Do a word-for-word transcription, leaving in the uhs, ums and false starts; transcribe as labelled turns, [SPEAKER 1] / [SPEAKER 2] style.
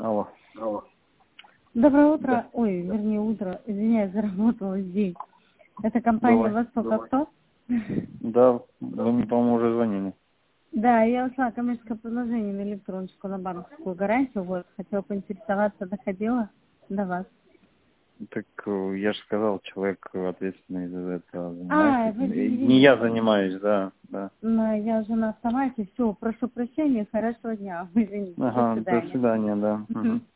[SPEAKER 1] Алло.
[SPEAKER 2] Алло.
[SPEAKER 3] Доброе утро.
[SPEAKER 1] Да.
[SPEAKER 3] Ой, вернее, утро. Извиняюсь, заработалась день. Это компания
[SPEAKER 1] Давай.
[SPEAKER 3] «Восток Авто».
[SPEAKER 1] Да, вы мне, по-моему, уже звонили.
[SPEAKER 3] Да, я ушла коммерческое предложение на электроночку, на банковскую гарантию. Вот, хотела поинтересоваться, доходила до вас.
[SPEAKER 1] Так э, я же сказал, человек ответственный за это
[SPEAKER 3] А,
[SPEAKER 1] занимается.
[SPEAKER 3] вы
[SPEAKER 1] И
[SPEAKER 3] извините.
[SPEAKER 1] Не я занимаюсь, да, да.
[SPEAKER 3] Но я уже на автомате. Все, прошу прощения, хорошего дня. Извините, до
[SPEAKER 1] Ага, до
[SPEAKER 3] свидания.
[SPEAKER 1] свидания, да.
[SPEAKER 3] Мгм.
[SPEAKER 1] Мгм.